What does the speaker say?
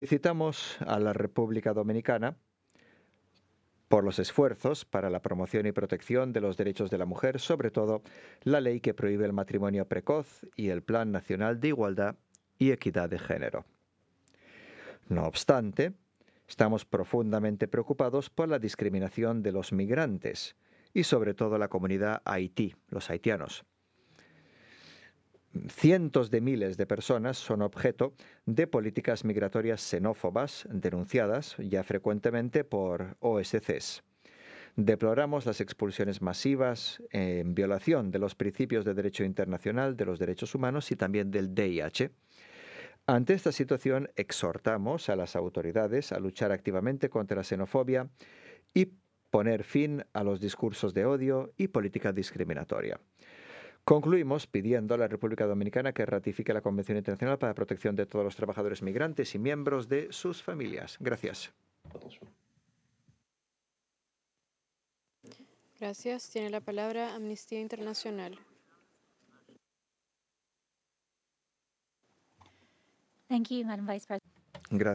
Felicitamos a la República Dominicana por los esfuerzos para la promoción y protección de los derechos de la mujer, sobre todo la ley que prohíbe el matrimonio precoz y el Plan Nacional de Igualdad y Equidad de Género. No obstante, estamos profundamente preocupados por la discriminación de los migrantes y sobre todo la comunidad haití, los haitianos. Cientos de miles de personas son objeto de políticas migratorias xenófobas denunciadas ya frecuentemente por OSCs. Deploramos las expulsiones masivas en violación de los principios de derecho internacional, de los derechos humanos y también del DIH. Ante esta situación, exhortamos a las autoridades a luchar activamente contra la xenofobia y poner fin a los discursos de odio y política discriminatoria. Concluimos pidiendo a la República Dominicana que ratifique la Convención Internacional para la Protección de todos los trabajadores migrantes y miembros de sus familias. Gracias. Gracias. Tiene la palabra Amnistía Internacional. Thank you, Madam Vice President.